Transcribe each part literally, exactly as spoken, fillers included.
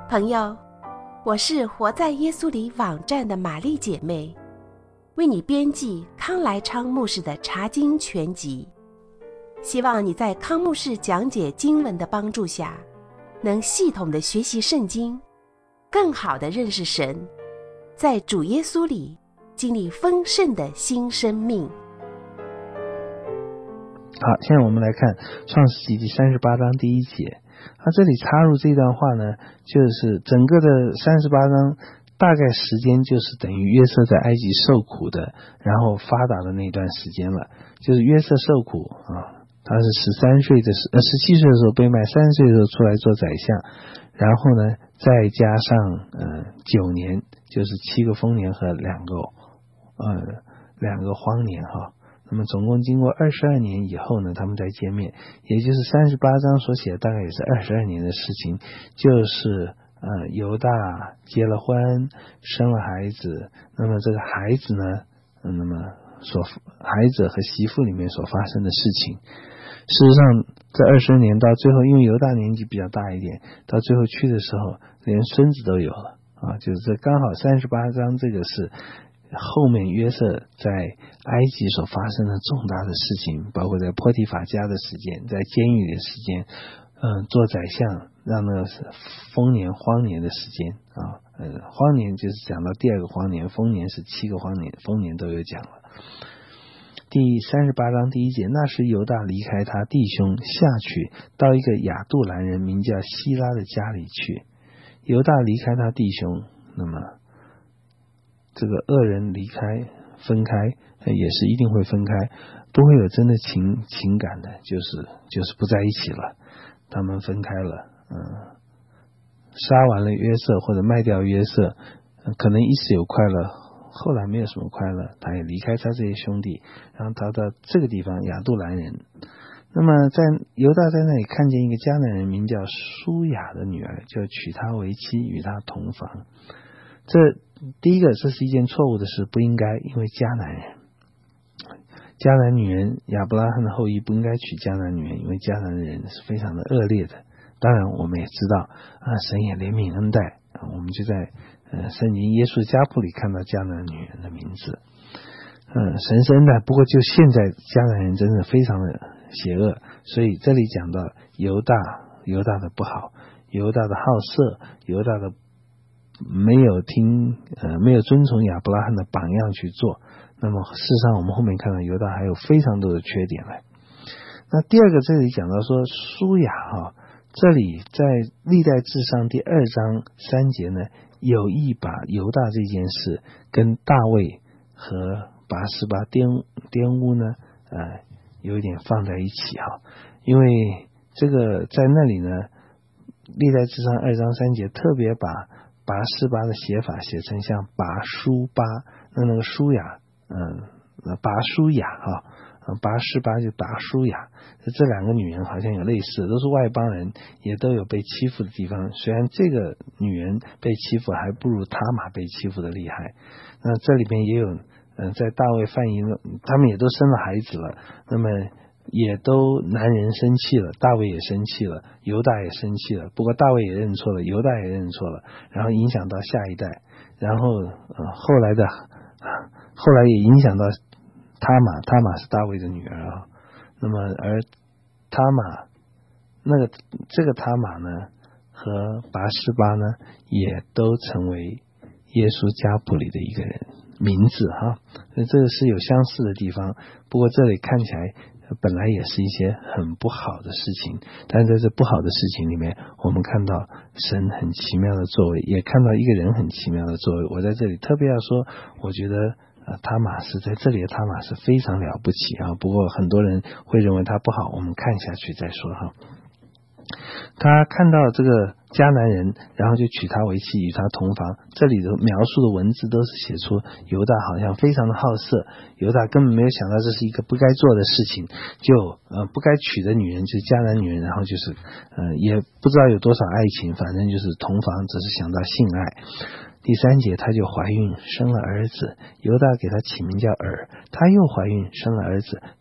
朋友，我是活在耶稣里网站的玛丽姐妹，为你编辑康来昌牧师的查经全集，希望你在康牧师讲解经文的帮助下，能系统的学习圣经，更好的认识神，在主耶稣里经历丰盛的新生命。 好，现在我们来看创世纪第三十八章第一节。他这里插入这段话呢，就是整个的三十八章大概时间就是等于约瑟在埃及受苦的，然后发达的那段时间了。就是约瑟受苦啊，他是十三岁的时呃十七岁的时候被卖，三十岁的时候出来做宰相，然后呢再加上呃九年，就是七个丰年和两个呃两个荒年哈。那么总共经过二十二年以后呢，他们再见面，也就是三十八章所写的大概也是二十二年的事情，就是呃犹大结了婚，生了孩子，那么这个孩子呢，嗯、那么所孩子和媳妇里面所发生的事情。事实上这二十二年到最后，因为犹大年纪比较大一点，到最后去的时候连孙子都有了啊，就是这刚好三十八章这个是后面约瑟在埃及所发生的重大的事情，包括在波提法家的时间，在监狱的时间，嗯，做宰相让那个丰年荒年的时间啊，呃，荒年就是讲到第二个荒年，丰年是七个荒年，丰年都有讲了。第三十八章第一节，那时犹大离开他弟兄下去，到一个亚杜兰人名叫希拉的家里去。犹大离开他弟兄，那么这个恶人离开分开也是一定会分开，不会有真的情情感的，就是就是不在一起了，他们分开了，嗯，杀完了约瑟或者卖掉约瑟，可能一时有快乐，后来没有什么快乐，他也离开他这些兄弟，然后逃到这个地方亚杜兰人。那么在犹大在那里看见一个迦南人名叫舒雅的女儿，就娶她为妻，与她同房。这第一个，这是一件错误的事，不应该，因为迦南人迦南女人亚伯拉罕的后裔不应该娶迦南女人，因为迦南人是非常的恶劣的。当然我们也知道啊，神也怜悯恩待啊，我们就在呃圣经耶稣家谱里看到迦南女人的名字。嗯，神是恩待，不过就现在迦南人真的非常的邪恶，所以这里讲到犹大犹大的不好，犹大的好色，犹大的没有听呃没有遵从亚伯拉罕的榜样去做。那么事实上我们后面看到犹大还有非常多的缺点来。那第二个，这里讲到说舒雅哈，这里在历代志上第二章三节呢，有意把犹大这件事跟大卫和拔示巴玷玷污呢呃有一点放在一起哈，因为这个在那里呢，历代志上二章三节特别把拔示巴的写法写成像拔书巴，那那个舒雅，嗯，拔书雅哈，拔示巴就拔书雅，这两个女人好像有类似，都是外邦人，也都有被欺负的地方。虽然这个女人被欺负还不如他玛被欺负的厉害。那这里边也有，嗯，在大卫犯淫了，他们也都生了孩子了，那么也都男人生气了，大卫也生气了，犹大也生气了，不过大卫也认错了，犹大也认错了，然后影响到下一代，然后呃后来的后来也影响到他玛，他玛是大卫的女儿啊。那么而他玛那个这个他玛呢和拔示巴呢也都成为耶稣家谱里的一个人名字哈，这个是有相似的地方，不过这里看起来本来也是一些很不好的事情，但是在这不好的事情里面，我们看到神很奇妙的作为，也看到一个人很奇妙的作为。我在这里特别要说，我觉得呃，他玛是在这里的他玛是非常了不起啊，不过很多人会认为他不好，我们看下去再说哈。他看到这个迦南人，然后就娶她为妻，与她同房。这里的描述的文字都是写出犹大好像非常的好色，犹大根本没有想到这是一个不该做的事情，就呃不该娶的女人就是迦南女人，然后就是呃也不知道有多少爱情，反正就是同房，只是想到性爱。第三节，她就怀孕生了儿子，犹大给她起名叫尔，她又怀孕生了儿子。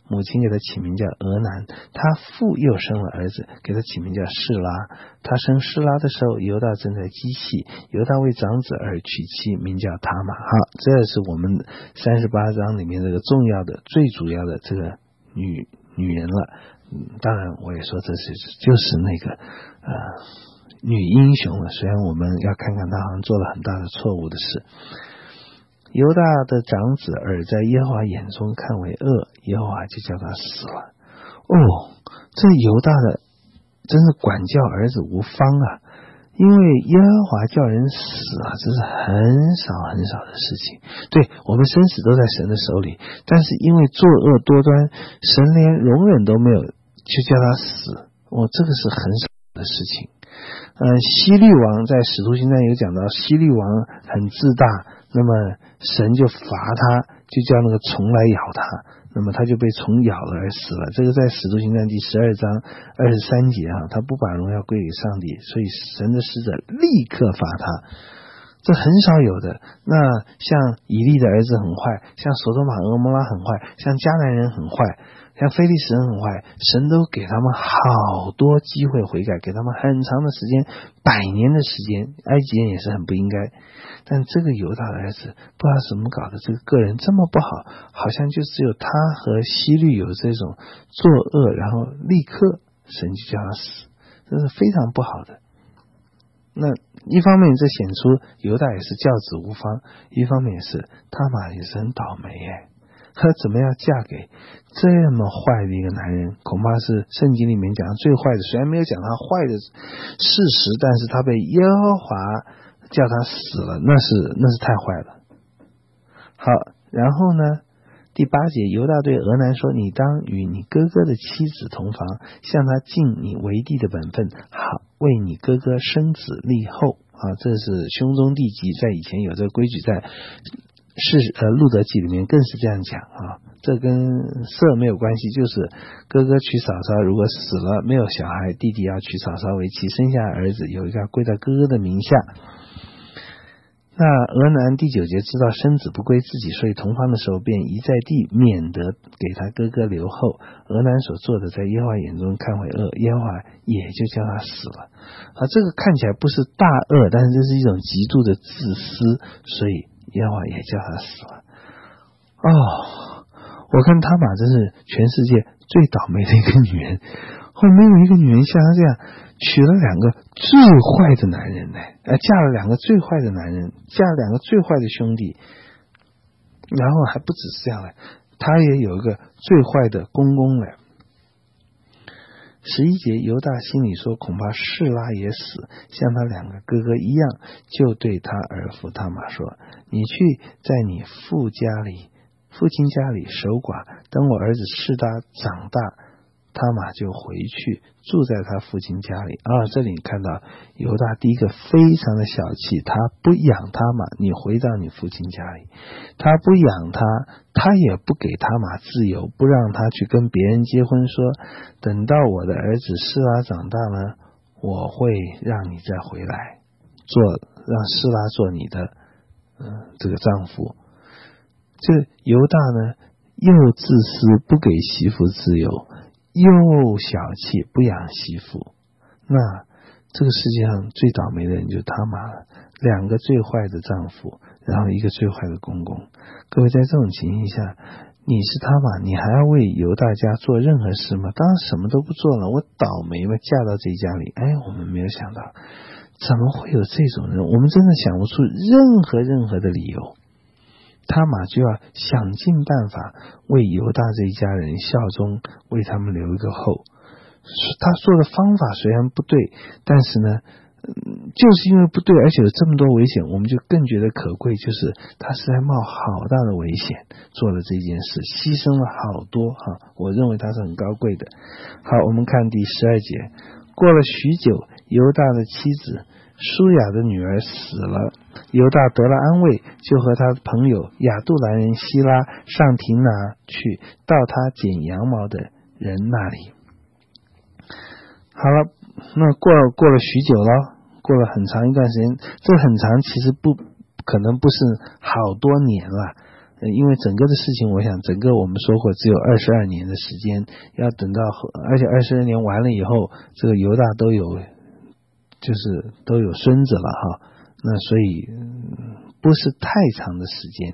母亲给他起名叫俄南，他父又生了儿子，给他起名叫示拉。他生示拉的时候，犹大正在基系，犹大为长子而娶妻，名叫他玛。好，这是我们三十八章里面这个重要的、最主要的这个女女人了。嗯，当然我也说这是就是那个呃女英雄了，虽然我们要看看她好像做了很大的错误的事。犹大的长子尔在耶和华眼中看为恶，耶和华就叫他死了。哦，这犹大的真是管教儿子无方啊！因为耶和华叫人死啊，这是很少很少的事情。对，我们生死都在神的手里，但是因为作恶多端，神连容忍都没有，就叫他死。哦，这个是很少的事情。呃，希律王在使徒行传有讲到，希律王很自大，那么神就罚他，就叫那个虫来咬他，那么他就被虫咬了而死了。这个在使徒行传第十二章二十三节啊，他不把荣耀归给上帝，所以神的使者立刻罚他。这很少有的。那像以利的儿子很坏，像所多玛俄摩拉很坏，像迦南人很坏，像非利士人很坏，神都给他们好多机会悔改，给他们很长的时间，百年的时间。埃及人也是很不应该，但这个犹大的儿子不知道怎么搞的，这个个人这么不好，好像就只有他和希律有这种作恶，然后立刻神就叫他死，这是非常不好的。那一方面这显出犹大也是教子无方，一方面也是他玛也是很倒霉耶，他怎么样嫁给这么坏的一个男人，恐怕是圣经里面讲最坏的，虽然没有讲他坏的事实，但是他被耶和华叫他死了，那是那是太坏了。好，然后呢第八节，犹大对俄南说，你当与你哥哥的妻子同房，向他尽你为弟的本分，好为你哥哥生子立后啊，这是兄终弟及，在以前有这个规矩，在是呃路德记里面更是这样讲啊，这跟色没有关系，就是哥哥娶嫂嫂，如果死了没有小孩，弟弟要娶嫂嫂为妻，生下儿子有一个归到哥哥的名下。那俄南第九节知道生子不归自己，所以同房的时候便移在地，免得给他哥哥留后。俄南所做的在耶和华眼中看为恶，耶和华也就叫他死了。啊，这个看起来不是大恶，但是这是一种极度的自私，所以耶和华也叫他死了。哦，我看他玛真是全世界最倒霉的一个女人，后没有一个女人像她这样娶了两个最坏的男人呢，呃，嫁了两个最坏的男人，嫁了两个最坏的兄弟，然后还不只是这样嘞，她也有一个最坏的公公嘞。十一节，犹大心里说，恐怕示拉也死，像他两个哥哥一样，就对他儿妇他玛说，你去在你父家里父亲家里守寡，等我儿子示拉长大，他玛就回去住在他父亲家里。啊，这里看到犹大第一个非常的小气，他不养他玛，你回到你父亲家里，他不养他，他也不给他玛自由，不让他去跟别人结婚，说等到我的儿子示拉长大了，我会让你再回来做，让示拉做你的嗯这个丈夫。这犹大呢又自私，不给媳妇自由，又小气，不养媳妇。那这个世界上最倒霉的人就是他玛了，两个最坏的丈夫，然后一个最坏的公公。各位，在这种情形下，你是他玛，你还要为犹大家做任何事吗？当然什么都不做了，我倒霉吧，嫁到这家里。哎，我们没有想到怎么会有这种人，我们真的想不出任何任何的理由。他玛就要想尽办法为犹大这一家人效忠，为他们留一个后。他说的方法虽然不对，但是呢就是因为不对，而且有这么多危险，我们就更觉得可贵，就是他是在冒好大的危险做了这件事，牺牲了好多哈，我认为他是很高贵的。好，我们看第十二节，过了许久，犹大的妻子舒雅的女儿死了，犹大得了安慰，就和他的朋友亚杜兰人希拉上亭拿去，到他剪羊毛的人那里。好了，那过了过了许久了，过了很长一段时间，这很长其实不可能不是好多年了， 呃，因为整个的事情，我想整个我们说过只有二十二年的时间，要等到，而且二十二年完了以后，这个犹大都有，就是都有孙子了哈，那所以、嗯、不是太长的时间。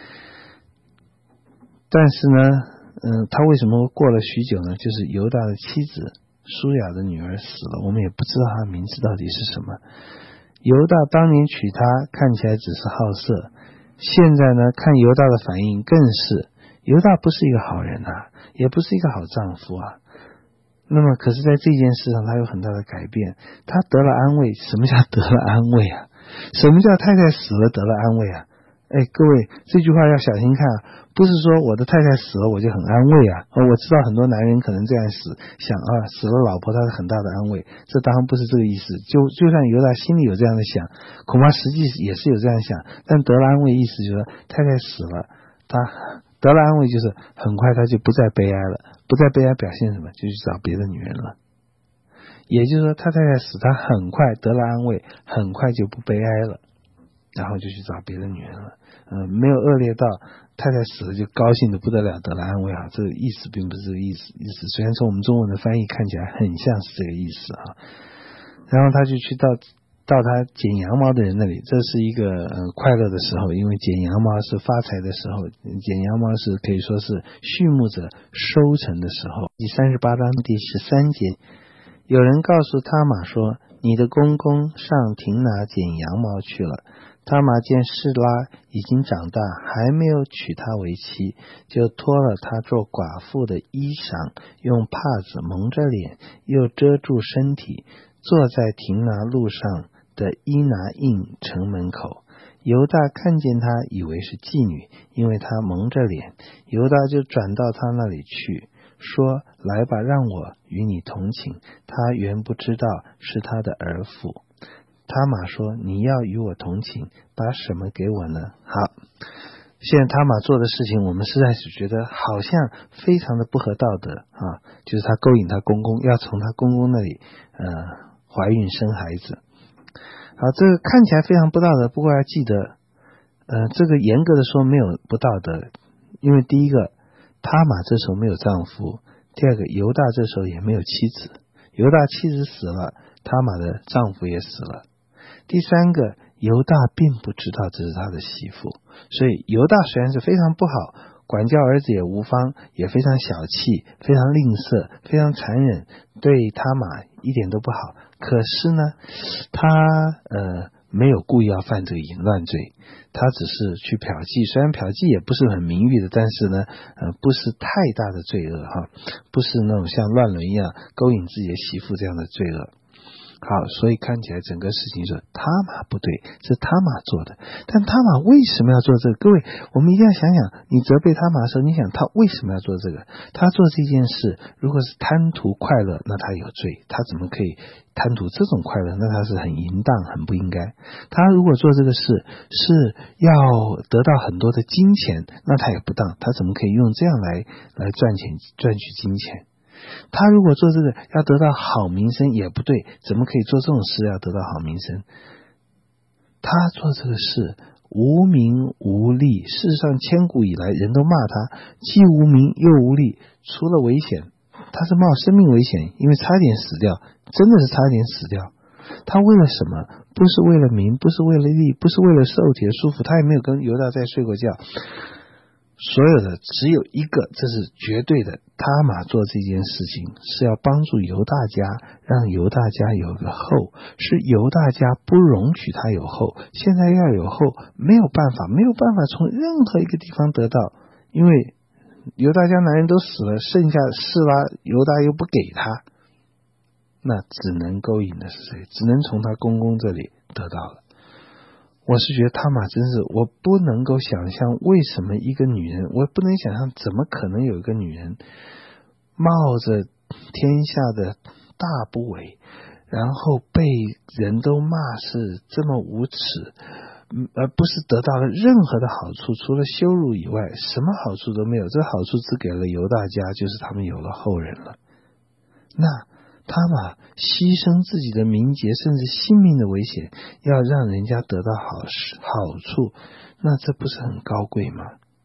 但是呢，嗯，他为什么过了许久呢？就是犹大的妻子舒雅的女儿死了，我们也不知道她的名字到底是什么。犹大当年娶她，看起来只是好色。现在呢，看犹大的反应更是，犹大不是一个好人啊，也不是一个好丈夫啊。那么可是在这件事上他有很大的改变，他得了安慰。什么叫得了安慰啊？什么叫太太死了得了安慰啊？哎，各位，这句话要小心看啊，不是说我的太太死了我就很安慰啊。哦，我知道很多男人可能这样死想啊，死了老婆他是很大的安慰，这当然不是这个意思。就就算犹大心里有这样的想，恐怕实际也是有这样想，但得了安慰意思就是太太死了，他得了安慰就是很快他就不再悲哀了，不再悲哀表现什么？就去找别的女人了。也就是说他太太死，他很快得了安慰，很快就不悲哀了，然后就去找别的女人了。嗯，没有恶劣到太太死了就高兴的不得了，得了安慰啊，这个意思并不是这个意思。意思虽然说我们中文的翻译看起来很像是这个意思啊。然后他就去到到他剪羊毛的人那里，这是一个呃快乐的时候，因为剪羊毛是发财的时候，剪羊毛是可以说是畜牧者收成的时候。第三十八章第十三节，有人告诉他玛说，你的公公上亭拿剪羊毛去了。他玛见示拉已经长大，还没有娶她为妻，就脱了她做寡妇的衣裳，用帕子蒙着脸，又遮住身体，坐在亭拿路上的伊拿印城门口。犹大看见她，以为是妓女，因为她蒙着脸。犹大就转到她那里去，说，来吧，让我与你同寝。他原不知道是他的儿妇。他玛说，你要与我同寝，把什么给我呢？好，现在他玛做的事情，我们实在是觉得好像非常的不合道德啊，就是他勾引他公公，要从他公公那里呃怀孕生孩子。好，这个看起来非常不道德，不过要记得呃，这个严格的说没有不道德，因为第一个，他玛这时候没有丈夫，第二个，犹大这时候也没有妻子，犹大妻子死了，他玛的丈夫也死了。第三个，犹大并不知道这是他的媳妇，所以犹大虽然是非常不好，管教儿子也无方，也非常小气，非常吝啬，非常残忍，对他玛一点都不好。可是呢，他呃没有故意要犯这个淫乱罪，他只是去嫖妓，虽然嫖妓也不是很名誉的，但是呢呃不是太大的罪恶哈，不是那种像乱伦一样勾引自己的媳妇这样的罪恶。好，所以看起来整个事情是他玛不对，是他玛做的。但他玛为什么要做这个？各位，我们一定要想想，你责备他玛的时候，你想他为什么要做这个？他做这件事，如果是贪图快乐，那他有罪，他怎么可以贪图这种快乐？那他是很淫荡，很不应该。他如果做这个事是要得到很多的金钱，那他也不当，他怎么可以用这样来来赚钱赚取金钱？他如果做这个要得到好名声也不对，怎么可以做这种事要得到好名声？他做这个事无名无利，事实上千古以来人都骂他，既无名又无利，除了危险，他是冒生命危险，因为差点死掉，真的是差点死掉。他为了什么？不是为了名，不是为了利，不是为了受体的舒服，他也没有跟犹大再睡过觉。所有的只有一个，这是绝对的，他玛做这件事情是要帮助犹大家，让犹大家有个后，是犹大家不容许他有后，现在要有后没有办法，没有办法从任何一个地方得到，因为犹大家男人都死了，剩下示拉犹大又不给他，那只能勾引的是谁？只能从他公公这里得到了。我是觉得他玛真是，我不能够想象为什么一个女人，我不能想象怎么可能有一个女人冒着天下的大不韪，然后被人都骂是这么无耻，而不是得到了任何的好处，除了羞辱以外什么好处都没有，这好处只给了犹大家，就是他们有了后人了。那他玛牺牲自己的名节甚至性命的危险，要让人家得到好好处，那这不是很高贵吗？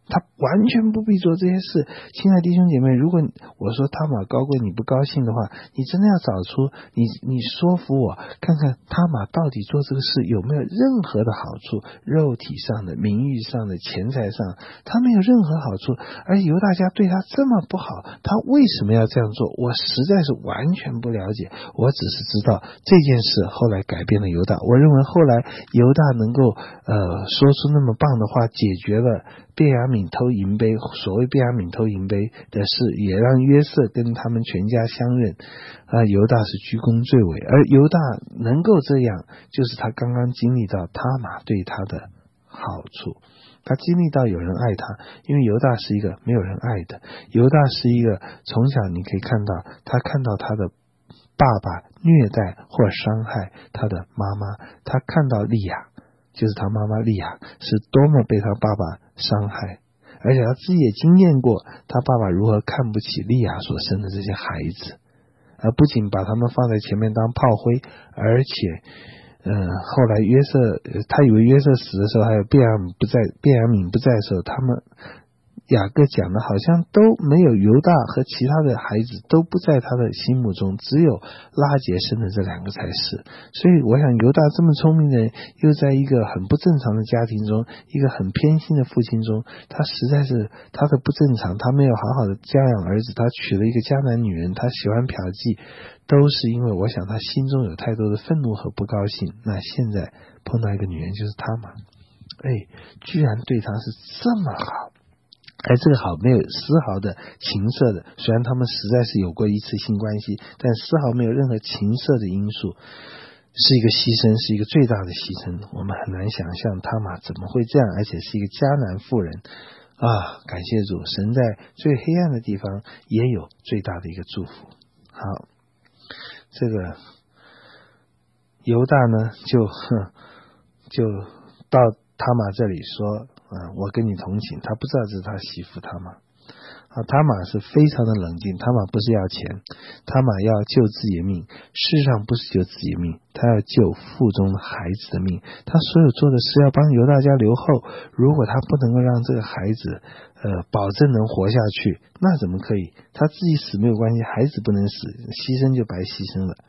他完全不必做这些事。亲爱的弟兄姐妹，如果我说他玛高贵你不高兴的话，你真的要找出你你说服我，看看他玛到底做这个事有没有任何的好处，肉体上的、名誉上的、钱财上，他没有任何好处。而犹大家对他这么不好，他为什么要这样做？我实在是完全不了解。我只是知道这件事后来改变了犹大。我认为后来犹大能够呃说出那么棒的话，解决了便雅悯偷银杯，所谓便雅悯偷银杯的事，也让约瑟跟他们全家相认。啊、呃，犹大是居功最伟，而犹大能够这样，就是他刚刚经历到他玛对他的好处，他经历到有人爱他，因为犹大是一个没有人爱的，犹大是一个从小你可以看到，他看到他的爸爸虐待或伤害他的妈妈，他看到利亚，就是他妈妈利亚是多么被他爸爸伤害，而且他自己也经验过他爸爸如何看不起利亚所生的这些孩子，而不仅把他们放在前面当炮灰，而且嗯，后来约瑟他以为约瑟死的时候，还有便雅悯不在便雅悯不在的时候，他们雅各讲的好像都没有，犹大和其他的孩子都不在他的心目中，只有拉结生的这两个才是。所以我想犹大这么聪明的人，又在一个很不正常的家庭中，一个很偏心的父亲中，他实在是他的不正常，他没有好好的教养儿子，他娶了一个迦南女人，他喜欢嫖妓，都是因为我想他心中有太多的愤怒和不高兴。那现在碰到一个女人，就是他嘛，哎，居然对他是这么好，而这个好没有丝毫的情色的，虽然他们实在是有过一次性关系，但丝毫没有任何情色的因素，是一个牺牲，是一个最大的牺牲。我们很难想象他玛怎么会这样，而且是一个迦南妇人啊！感谢主，神在最黑暗的地方也有最大的一个祝福。好，这个犹大呢就就到他玛这里说啊，我跟你同情，他不知道这是他媳妇他玛啊，他玛是非常的冷静，他玛不是要钱，他玛要救自己的命，事实上不是救自己的命，他要救腹中的孩子的命，他所有做的是要帮犹大家留后，如果他不能够让这个孩子呃保证能活下去，那怎么可以？他自己死没有关系，孩子不能死，牺牲就白牺牲了。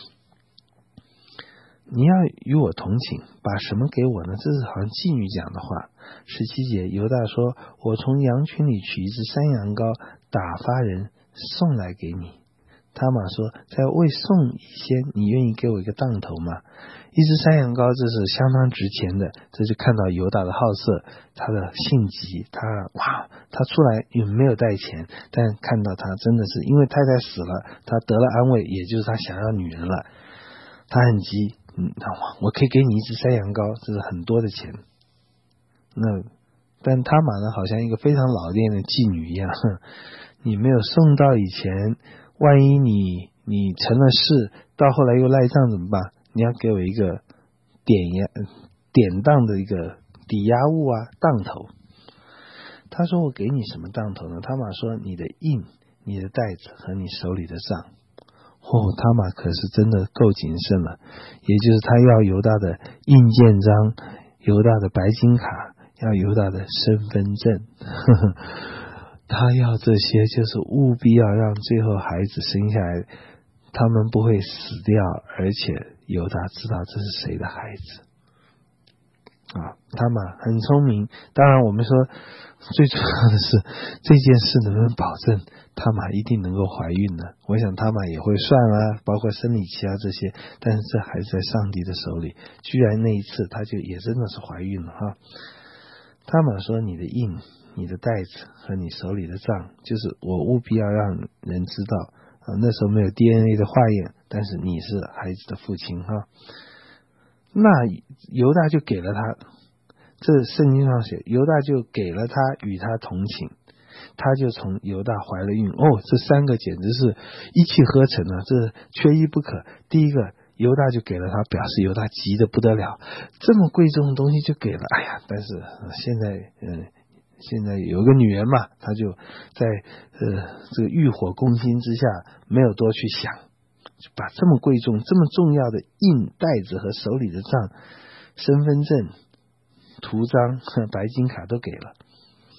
你要与我同情，把什么给我呢？这是好像妓女讲的话。十七节，犹大说，我从羊群里取一只山羊羔，打发人送来给你。他玛说，在未送以前，你愿意给我一个当头吗？一只山羊羔，这是相当值钱的。这就看到犹大的好色，他的性急，他哇，他出来也没有带钱，但看到他真的是因为太太死了，他得了安慰，也就是他想要女人了，他很急。嗯，我可以给你一只山羊羔，这是很多的钱。那但他玛呢，好像一个非常老练的妓女一样，你没有送到以前，万一你你成了事，到后来又赖账怎么办？你要给我一个典押典当的一个抵押物啊，当头。他说我给你什么当头呢？他玛说你的印、你的袋子和你手里的账。哦，他玛可是真的够谨慎了，也就是他要犹大的印鉴章，犹大的白金卡，要犹大的身份证，呵呵，他要这些，就是务必要让最后孩子生下来，他们不会死掉，而且犹大知道这是谁的孩子啊。他玛很聪明，当然我们说最重要的是这件事能不能保证他玛一定能够怀孕呢？我想他玛也会算啊，包括生理期啊这些，但是这还是在上帝的手里。居然那一次他就也真的是怀孕了哈。他玛说你的印、你的袋子和你手里的账，就是我务必要让人知道啊。那时候没有 D N A 的化验，但是你是孩子的父亲哈。那犹大就给了他，这圣经上写，犹大就给了他，与他同情，他就从犹大怀了孕。哦，这三个简直是一气呵成啊，这缺一不可。第一个，犹大就给了他，表示犹大急得不得了，这么贵重的东西就给了。哎呀，但是现在嗯，现在有个女人嘛，他就在呃这个欲火攻心之下，没有多去想，就把这么贵重、这么重要的印、袋子和手里的账、身份证、图章、白金卡都给了。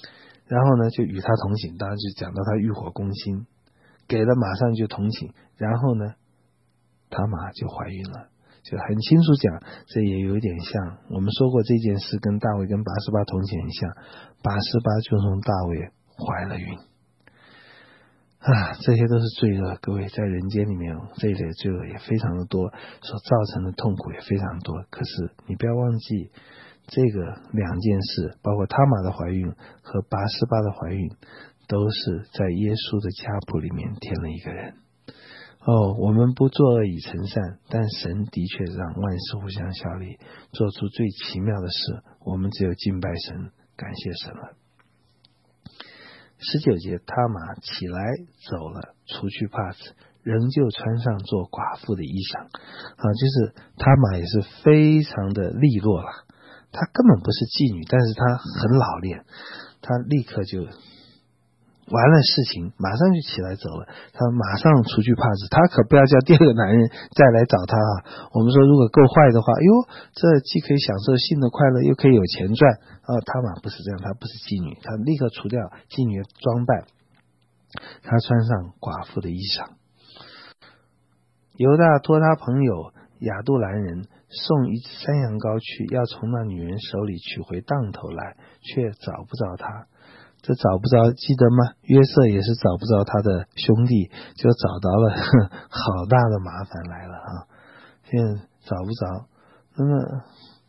然后呢就与他同寝，当然就讲到他欲火攻心，给了马上就同寝，然后呢他玛就怀孕了，就很清楚讲，这也有一点像我们说过这件事跟大卫跟拔示巴同寝很像，拔示巴就从大卫怀了孕啊，这些都是罪恶，各位在人间里面这一类罪恶也非常的多，所造成的痛苦也非常多。可是你不要忘记这个两件事，包括他玛的怀孕和拔示巴的怀孕，都是在耶稣的家谱里面添了一个人。哦，我们不作恶以成善，但神的确让万事互相效力，做出最奇妙的事，我们只有敬拜神，感谢神了。十九节，他玛起来走了，除去帕子，仍旧穿上做寡妇的衣裳啊，就是他玛也是非常的利落了，他根本不是妓女，但是他很老练，他立刻就完了事情，马上就起来走了，他马上除去帕子，他可不要叫第二个男人再来找他啊！我们说如果够坏的话，哎呦，这既可以享受性的快乐，又可以有钱赚啊！他玛不是这样，他不是妓女，他立刻除掉妓女的装扮，他穿上寡妇的衣裳。犹大托他朋友亚杜兰人送一只山羊羔去，要从那女人手里取回当头来，却找不着他。这找不着记得吗？约瑟也是找不着他的兄弟，就找到了，好大的麻烦来了啊！现在找不着，那么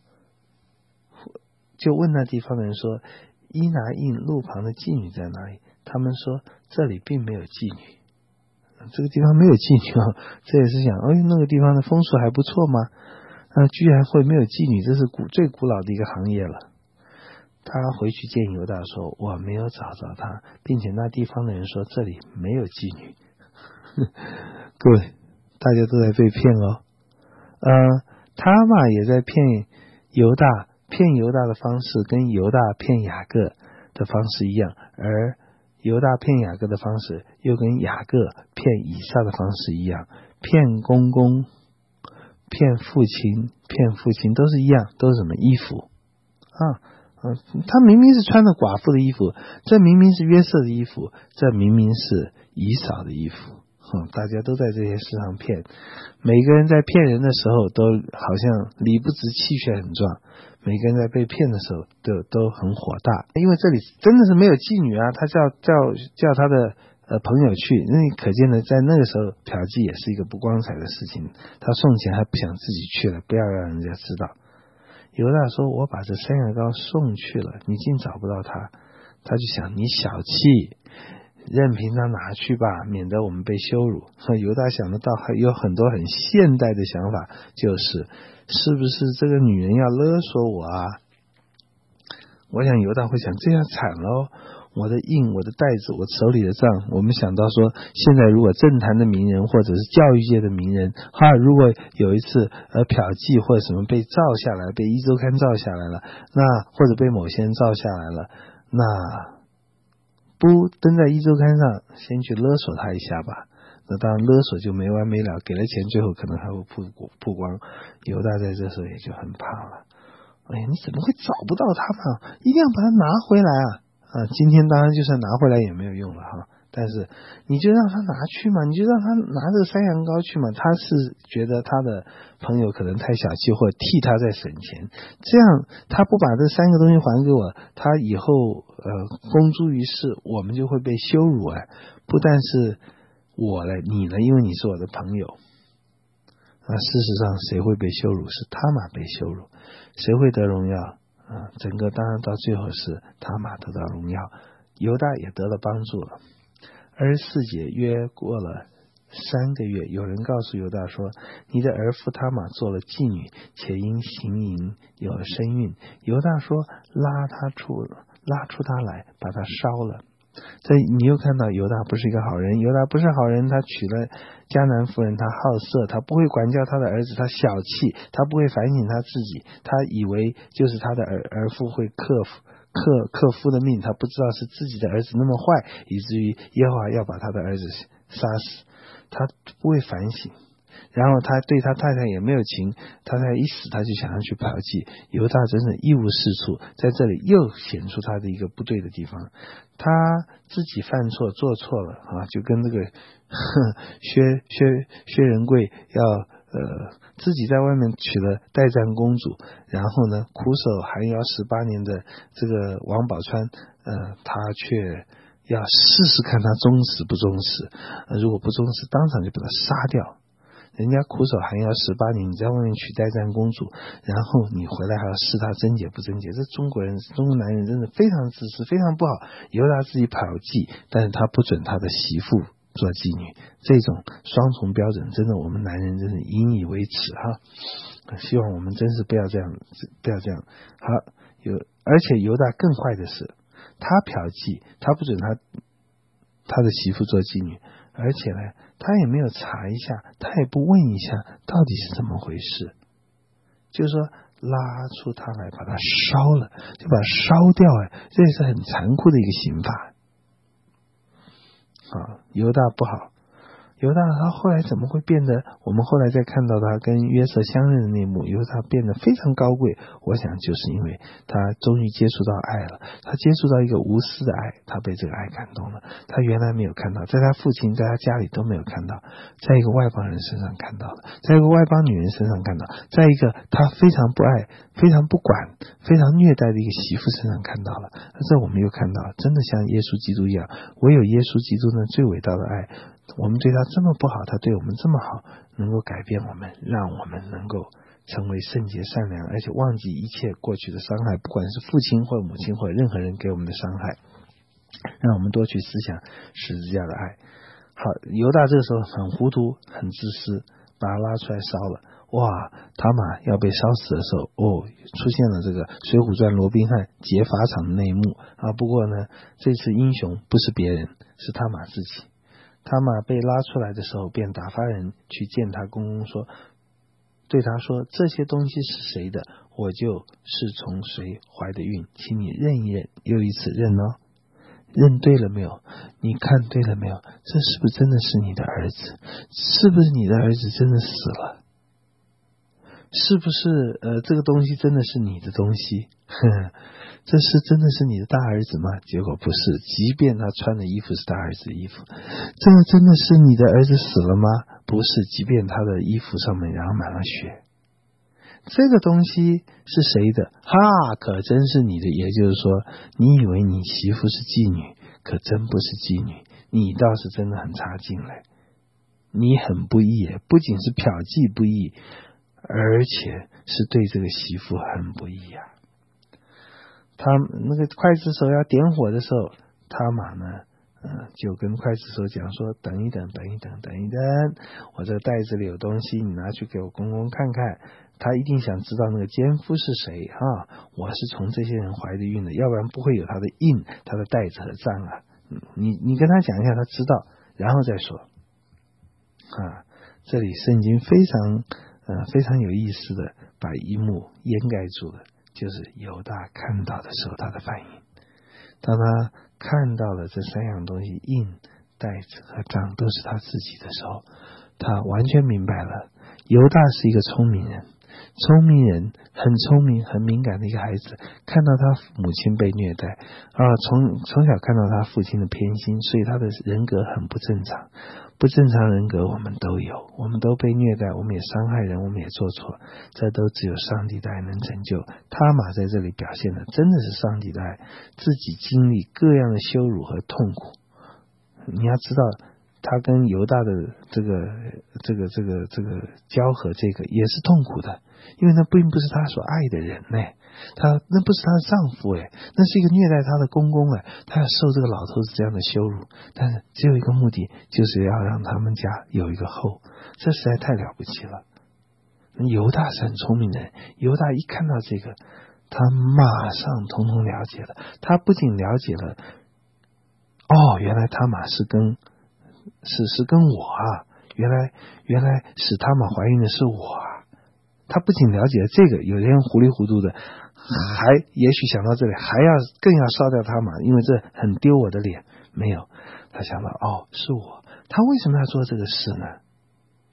就问那地方的人说，伊拿印路旁的妓女在哪里？他们说这里并没有妓女，这个地方没有妓女哦，这也是想，哎，那个地方的风俗还不错吗？啊，居然会没有妓女，这是古最古老的一个行业了。他回去见犹大说，我没有找着他，并且那地方的人说这里没有妓女。各位，大家都在被骗哦。呃，他玛也在骗犹大，骗犹大的方式跟犹大骗雅各的方式一样，而犹大骗雅各的方式又跟雅各骗以撒的方式一样，骗公公、骗父亲、骗父亲都是一样，都是什么衣服啊？嗯，他明明是穿着寡妇的衣服，这明明是约瑟的衣服，这明明是以扫的衣服。嗯，大家都在这些事上骗，每个人在骗人的时候都好像理不直气血很壮，每个人在被骗的时候都都很火大，因为这里真的是没有妓女啊，他叫叫叫他的呃朋友去，那可见的在那个时候嫖妓也是一个不光彩的事情，他送钱还不想自己去了，不要让人家知道。犹大说，我把这山羊羔送去了，你竟找不到他。他就想，你小气，任凭他拿去吧，免得我们被羞辱。犹大想得到还有很多很现代的想法，就是是不是这个女人要勒索我啊？我想犹大会想，这样惨咯，我的印，我的袋子，我手里的账。我们想到说，现在如果政坛的名人或者是教育界的名人，哈，如果有一次呃嫖妓或者什么被照下来，被一周刊照下来了，那或者被某些人照下来了，那不登在一周刊上，先去勒索他一下吧。那当然勒索就没完没了，给了钱最后可能还会曝曝光。犹大在这时候也就很怕了。哎呀，你怎么会找不到他呢？一定要把他拿回来啊！啊，今天当然就算拿回来也没有用了哈，但是你就让他拿去嘛，你就让他拿这个山羊羔去嘛。他是觉得他的朋友可能太小气，或者替他在省钱，这样他不把这三个东西还给我，他以后呃公诸于世，我们就会被羞辱啊！不但是我了，你呢，因为你是我的朋友。啊，事实上谁会被羞辱？是他玛被羞辱。谁会得荣耀？啊，整个当然到最后是他玛得到荣耀，犹大也得了帮助了。二十四节，约过了三个月，有人告诉犹大说，你的儿妇他玛做了妓女，且因行淫有了身孕。犹大说，拉他出拉出他来，把他烧了。这你又看到犹大不是一个好人，犹大不是好人，他娶了迦南妇人，他好色，他不会管教他的儿子，他小气，他不会反省他自己，他以为就是他的儿儿妇会克服克克夫的命，他不知道是自己的儿子那么坏，以至于耶和华要把他的儿子杀死，他不会反省。 然后他对他太太也没有情，他太太一死他就想要去嫖妓。犹大真的一无是处，在这里又显出他的一个不对的地方，他自己犯错做错了啊，就跟这个薛薛薛仁贵要呃自己在外面娶了代战公主，然后呢苦守寒窑十八年的这个王宝钏，呃他却要试试看他忠实不忠实，呃如果不忠实当场就把他杀掉。人家苦守寒窑十八年，你在外面娶代战公主，然后你回来还要试他贞洁不贞洁，这中国人中国男人真的非常自私，非常不好。犹大自己嫖妓，但是他不准他的媳妇做妓女，这种双重标准真的我们男人真是引以为耻哈。希望我们真是不要这样不要这样。好，有而且犹大更坏的是，他嫖妓，他不准他他的媳妇做妓女，而且呢他也没有查一下，他也不问一下到底是怎么回事，就是说拉出他来把他烧了，就把他烧掉，哎，这也是很残酷的一个刑法啊。犹大不好，犹大他后来怎么会变得，我们后来再看到他跟约瑟相认的那幕，犹大变得非常高贵，我想就是因为他终于接触到爱了，他接触到一个无私的爱，他被这个爱感动了，他原来没有看到，在他父亲在他家里都没有看到，在一个外邦人身上看到了，在一个外邦女人身上看到，在一个他非常不爱非常不管非常虐待的一个媳妇身上看到了。这我们又看到真的像耶稣基督一样，唯有耶稣基督呢最伟大的爱，我们对他这么不好，他对我们这么好，能够改变我们，让我们能够成为圣洁善良，而且忘记一切过去的伤害，不管是父亲或母亲或任何人给我们的伤害，让我们多去思想十字架的爱。好，犹大这个时候很糊涂很自私，把他拉出来烧了。哇，他玛要被烧死的时候，哦，出现了这个水浒传罗宾汉劫法场的那一幕啊。不过呢，这次英雄不是别人，是他玛自己。他玛被拉出来的时候，便打发人去见他公公，说，对他说，这些东西是谁的，我就是从谁怀的孕，请你认一认，又一次认哦，认对了没有？你看对了没有？这是不是真的是你的儿子？是不是你的儿子真的死了？是不是呃这个东西真的是你的东西？呵呵，这是真的是你的大儿子吗？结果不是，即便他穿的衣服是大儿子的衣服。这个真的是你的儿子死了吗？不是，即便他的衣服上面然后满了血。这个东西是谁的？哈，可真是你的。也就是说，你以为你媳妇是妓女，可真不是妓女，你倒是真的很差劲嘞。你很不义，不仅是嫖妓不义，而且是对这个媳妇很不义啊。他那个刽子手要点火的时候，他玛呢呃，就跟刽子手讲说，等一等等一等等一等，我这个袋子里有东西，你拿去给我公公看看。他一定想知道那个奸夫是谁啊！我是从这些人怀的孕的，要不然不会有他的印他的袋子和账啊。你你跟他讲一下，他知道，然后再说啊。这里圣经非常呃非常有意思的把一幕掩盖住了，就是犹大看到的时候他的反应。当他看到了这三样东西，印、袋子和账都是他自己的时候，他完全明白了，犹大是一个聪明人，聪明人很聪明很敏感的一个孩子，看到他母亲被虐待啊，从从小看到他父亲的偏心，所以他的人格很不正常。不正常人格我们都有，我们都被虐待，我们也伤害人，我们也做错，这都只有上帝的爱能拯救。他玛在这里表现的真的是上帝的爱，自己经历各样的羞辱和痛苦。你要知道，他跟犹大的这个这个这个这个交合，这个也是痛苦的，因为那并不是他所爱的人呢，他那不是他的丈夫哎，那是一个虐待他的公公哎，他要受这个老头子这样的羞辱，但是只有一个目的，就是要让他们家有一个后，这实在太了不起了。犹大是很聪明的人，犹大一看到这个，他马上统统了解了，他不仅了解了，哦，原来他玛是跟是是跟我啊，原来原来使他玛怀孕的是我啊。他不仅了解了这个，有人糊里糊涂的还也许想到这里还要更要烧掉他玛，因为这很丢我的脸。没有，他想到哦是我，他为什么要做这个事呢？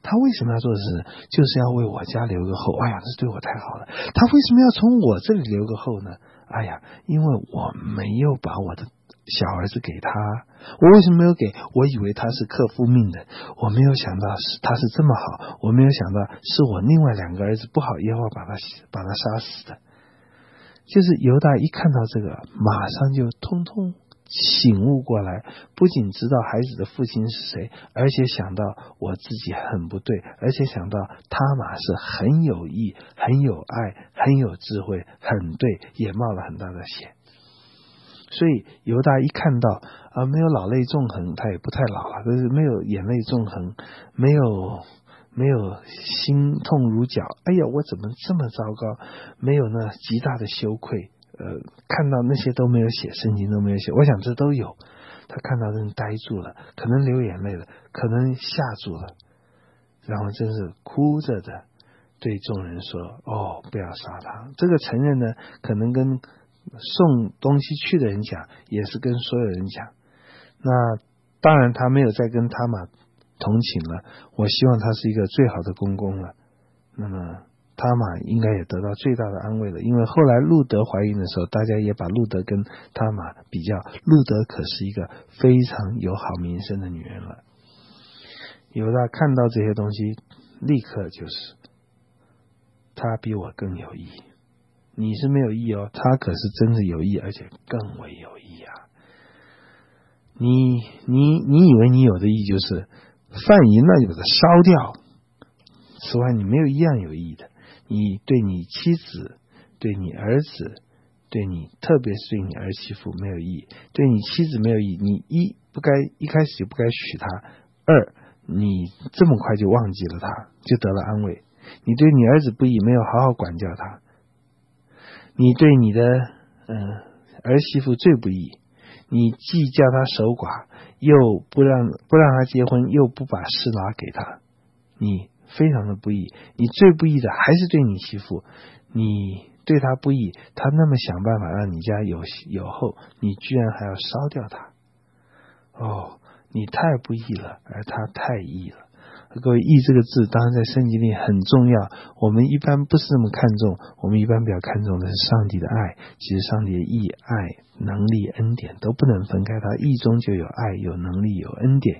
他为什么要做的事？就是要为我家留个后。哎呀，这对我太好了。他为什么要从我这里留个后呢？哎呀，因为我没有把我的小儿子给他。我为什么没有给？我以为他是克夫命的，我没有想到是他是这么好，我没有想到是我另外两个儿子不好，耶和华把他把他杀死的。就是犹大一看到这个，马上就通通醒悟过来，不仅知道孩子的父亲是谁，而且想到我自己很不对，而且想到他玛是很有义、很有爱、很有智慧、很对，也冒了很大的险。所以犹大一看到啊，没有老泪纵横，他也不太老了，但是没有眼泪纵横，没有没有心痛如绞，哎呀，我怎么这么糟糕？没有那极大的羞愧，呃，看到那些都没有写，圣经都没有写，我想这都有。他看到人呆住了，可能流眼泪了，可能吓住了，然后真是哭着的对众人说：“哦，不要杀他。”这个承认呢，可能跟送东西去的人讲，也是跟所有人讲。那当然，他没有再跟他玛同情了。我希望他是一个最好的公公了。那么他玛应该也得到最大的安慰了，因为后来路德怀孕的时候，大家也把路德跟他玛比较，路德可是一个非常有好名声的女人了。犹大看到这些东西，立刻就是他比我更有义。你是没有义哦，他可是真的有义，而且更为有义啊！你你你以为你有的义就是饭一乱就把它烧掉，此外你没有一样有义的。你对你妻子、对你儿子、对你特别是对你儿媳妇没有义，对你妻子没有义，你一不该一开始就不该娶她，二你这么快就忘记了她，就得了安慰。你对你儿子不义，没有好好管教他。你对你的嗯、呃、儿媳妇最不义，你既叫他守寡，又不让不让他结婚，又不把事拿给他，你非常的不义。你最不义的还是对你媳妇，你对他不义，他那么想办法让你家有有后，你居然还要烧掉他。哦，你太不义了，而他太义了。各位，义这个字当然在圣经里很重要，我们一般不是那么看重，我们一般比较看重的是上帝的爱。其实上帝的义、爱、能力、恩典都不能分开，他义中就有爱、有能力、有恩典。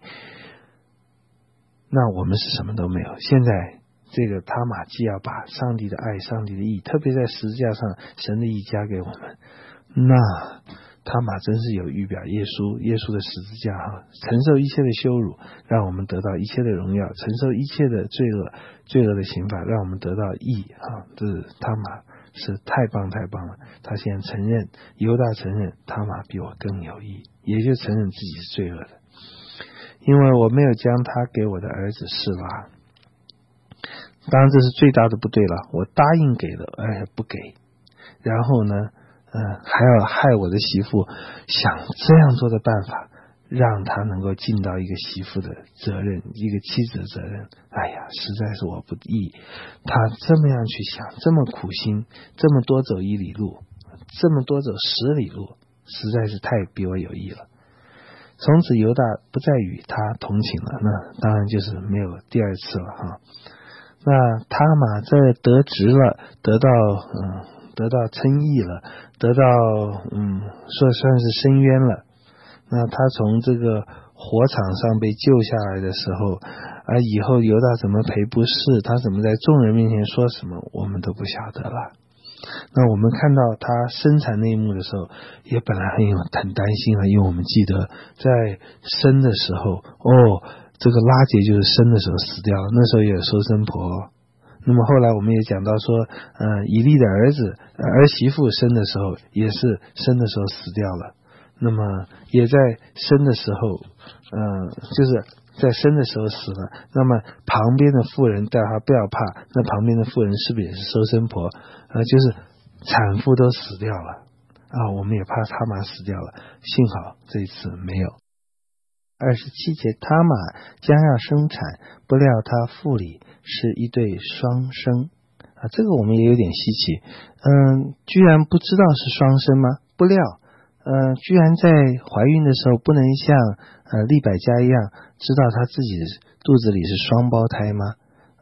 那我们是什么都没有。现在这个他玛既要把上帝的爱、上帝的义，特别在十字架上神的义加给我们，那他玛真是有预表耶稣，耶稣的十字架哈，承受一切的羞辱，让我们得到一切的荣耀，承受一切的罪恶，罪恶的刑罚，让我们得到义哈。这是他玛是太棒太棒了。他现在承认，犹大承认他玛比我更有义，也就承认自己是罪恶的，因为我没有将他给我的儿子示拉。当然这是最大的不对了，我答应给了，哎不给，然后呢嗯，还要害我的媳妇，想这样做的办法，让她能够尽到一个媳妇的责任，一个妻子的责任。哎呀，实在是我不义。他这么样去想，这么苦心，这么多走一里路，这么多走十里路，实在是太比我有义了。从此犹大不再与他同情了，那当然就是没有第二次了哈。那他玛在得职了，得到嗯。得到称义了，得到嗯，说算是伸冤了。那他从这个火场上被救下来的时候，啊，以后犹大怎么赔不是，他怎么在众人面前说什么，我们都不晓得了。那我们看到他生产那一幕的时候，也本来很有很担心了，因为我们记得在生的时候，哦，这个拉结就是生的时候死掉了，那时候也有收生婆。那么后来我们也讲到说，呃，以利的儿子、呃、儿媳妇生的时候，也是生的时候死掉了。那么也在生的时候，呃，就是在生的时候死了。那么旁边的妇人叫他不要怕，那旁边的妇人是不是也是收生婆？呃，就是产妇都死掉了啊，我们也怕他玛死掉了，幸好这一次没有。二十七节，他玛将要生产，不料他腹里是一对双生啊，这个我们也有点稀奇，嗯，居然不知道是双生吗？不料，呃，居然在怀孕的时候不能像呃利百加一样知道她自己肚子里是双胞胎吗？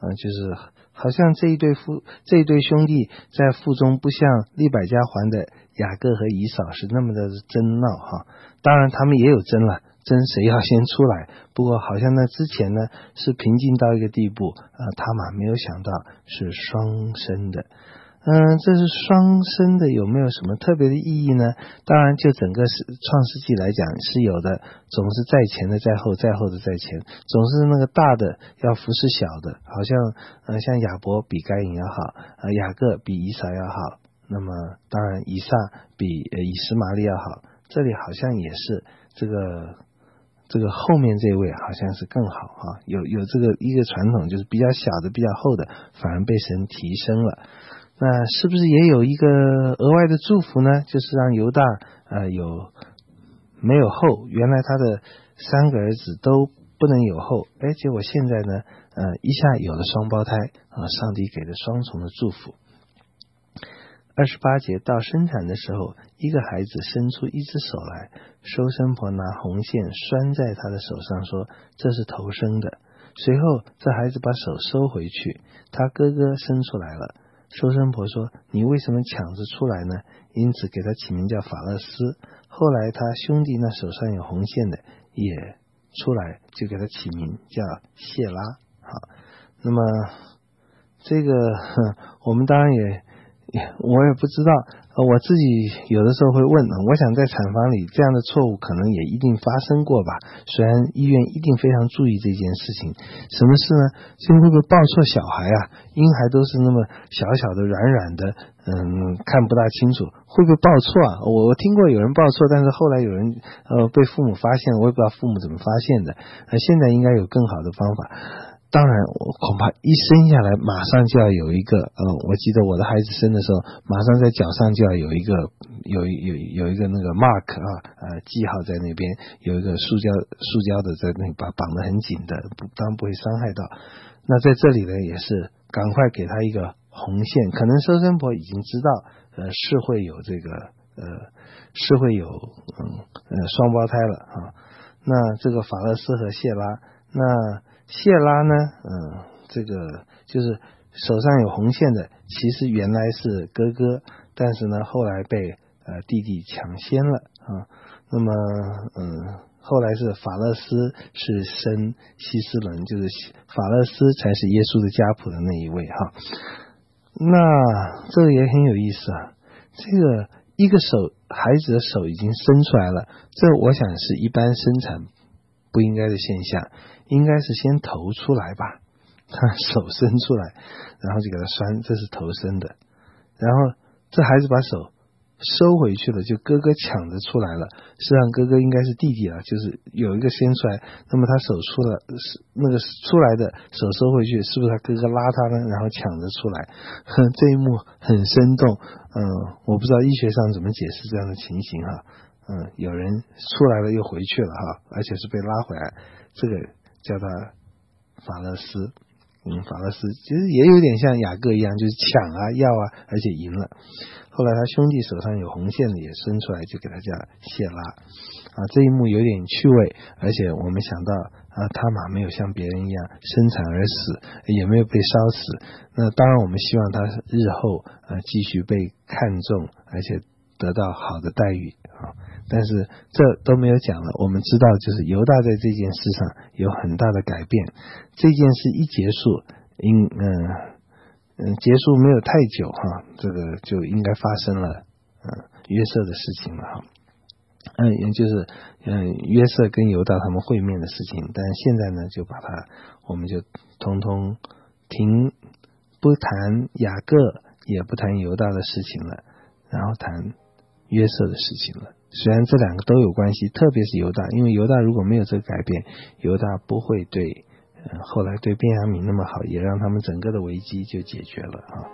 呃，就是好像这一对夫这一对兄弟在腹中不像利百加还的雅各和以扫是那么的争闹哈。当然他们也有争了，争谁要先出来，不过好像那之前呢是平静到一个地步，呃，他玛没有想到是双生的。嗯，这是双生的有没有什么特别的意义呢？当然就整个是创世纪来讲是有的，总是在前的在后，在后的在前，总是那个大的要服侍小的，好像呃像亚伯比该隐要好，呃雅各比以扫要好，那么当然以撒比呃以实玛利要好，这里好像也是这个这个后面这位好像是更好哈，有有这个一个传统，就是比较小的比较厚的反而被神提升了。那是不是也有一个额外的祝福呢？就是让犹大呃有没有后，原来他的三个儿子都不能有后，哎，结果现在呢呃一下有了双胞胎啊、呃，上帝给了双重的祝福。二十八节，到生产的时候，一个孩子伸出一只手来，收生婆拿红线拴在他的手上，说这是头生的。随后这孩子把手收回去，他哥哥生出来了。收生婆说你为什么抢着出来呢？因此给他起名叫法勒斯。后来他兄弟那手上有红线的也出来，就给他起名叫谢拉。好，那么这个我们当然也我也不知道，呃，我自己有的时候会问，我想在产房里这样的错误可能也一定发生过吧，虽然医院一定非常注意这件事情。什么事呢？就会不会抱错小孩啊？婴孩都是那么小小的软软的，嗯，看不大清楚，会不会抱错啊？我我听过有人抱错，但是后来有人呃被父母发现，我也不知道父母怎么发现的。呃，现在应该有更好的方法。当然我恐怕一生下来马上就要有一个呃，我记得我的孩子生的时候，马上在脚上就要有一个有有有一个那个 mark 啊，呃记号在那边，有一个塑胶塑胶的在那把绑得很紧的，不当然不会伤害到。那在这里呢也是赶快给他一个红线，可能收生婆已经知道呃是会有这个呃是会有嗯呃双胞胎了啊。那这个法勒斯和谢拉，那谢拉呢嗯这个就是手上有红线的，其实原来是哥哥，但是呢后来被呃弟弟抢先了啊。那么嗯后来是法勒斯是生希斯伦，就是法勒斯才是耶稣的家谱的那一位哈。那这个也很有意思啊，这个一个手孩子的手已经生出来了，这我想是一般生产不应该的现象，应该是先头出来吧，他手伸出来，然后就给他拴，这是头生的。然后这孩子把手收回去了，就哥哥抢着出来了，实际上哥哥应该是弟弟了，就是有一个先出来，那么他手出了那个出来的手收回去，是不是他哥哥拉他呢，然后抢着出来？这一幕很生动，嗯，我不知道医学上怎么解释这样的情形哈。嗯，有人出来了又回去了哈，而且是被拉回来，这个叫他法勒斯。嗯，法勒斯其实也有点像雅各一样，就是抢啊要啊，而且赢了。后来他兄弟手上有红线的也伸出来，就给他叫谢拉啊。这一幕有点趣味，而且我们想到啊，他玛没有像别人一样生产而死，也没有被烧死。那当然我们希望他日后呃继续被看重，而且得到好的待遇啊。但是这都没有讲了，我们知道就是犹大在这件事上有很大的改变。这件事一结束，应嗯嗯结束没有太久哈，这个就应该发生了嗯约瑟的事情了哈。嗯，也就是嗯约瑟跟犹大他们会面的事情，但现在呢就把它我们就通通停，不谈雅各，也不谈犹大的事情了，然后谈约瑟的事情了。虽然这两个都有关系，特别是犹大，因为犹大如果没有这个改变，犹大不会对、呃、后来对便雅悯那么好，也让他们整个的危机就解决了啊。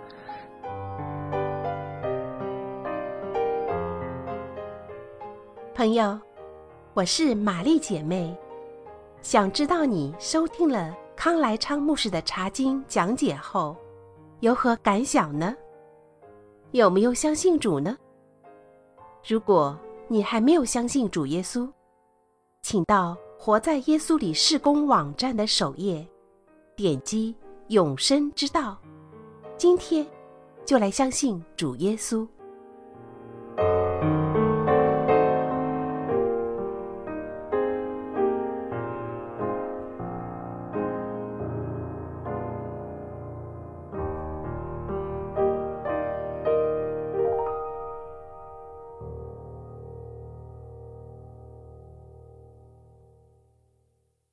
朋友，我是玛丽姐妹，想知道你收听了康来昌牧师的查经讲解后有何感想呢？有没有相信主呢？如果你还没有相信主耶稣，请到活在耶稣里事工网站的首页，点击永生之道。今天就来相信主耶稣。